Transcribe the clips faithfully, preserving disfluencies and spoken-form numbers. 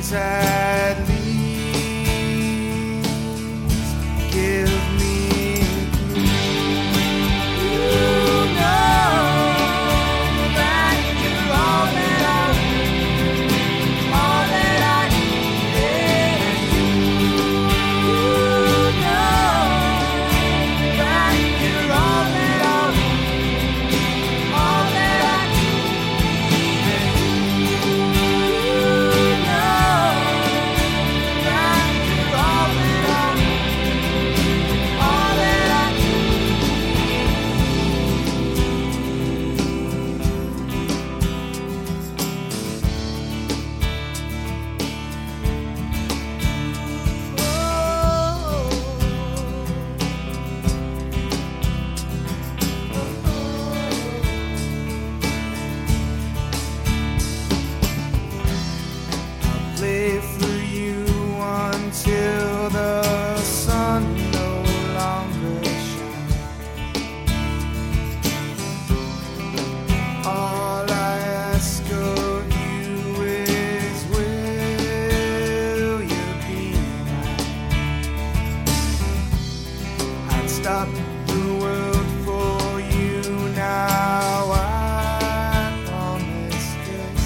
once at least give me a clue. You know that you're all that I need, all that I need is you. You know that you're all that I need, all that I need is you. You know that you're all that I need, all that I play for you until the sun no longer shines. All I ask of you is, will you be mine? I'd stop the world for you now. I promise this.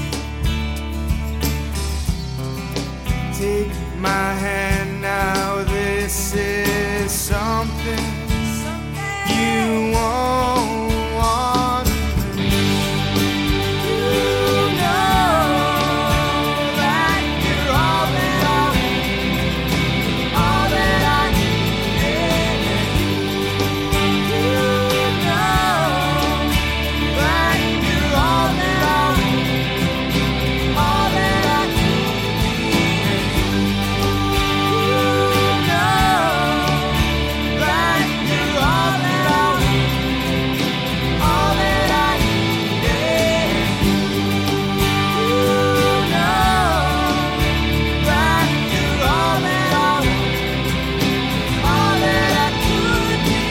Take my hand now, this is something you won't want to lose. You know that you're all that I need, all that I need is you. You know that you're all that I need, all that I need is you. You know that you're all that I need, all that I need is you. You know that you're all that I need, all that I could be.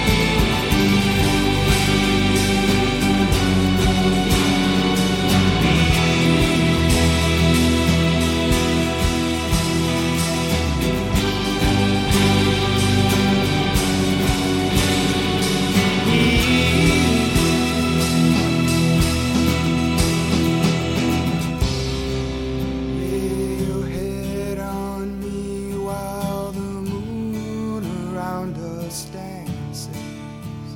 Lay your head on me while the moon around us dances.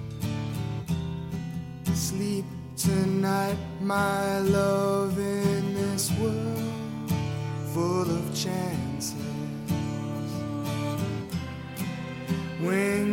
Sleep tonight, my love, in this world full of chances. When